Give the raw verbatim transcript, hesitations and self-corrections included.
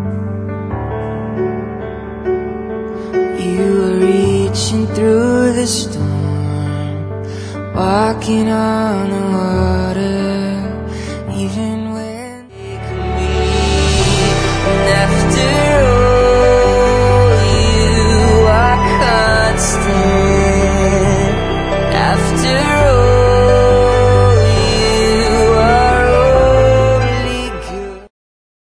You were reaching through the storm, walking on the water.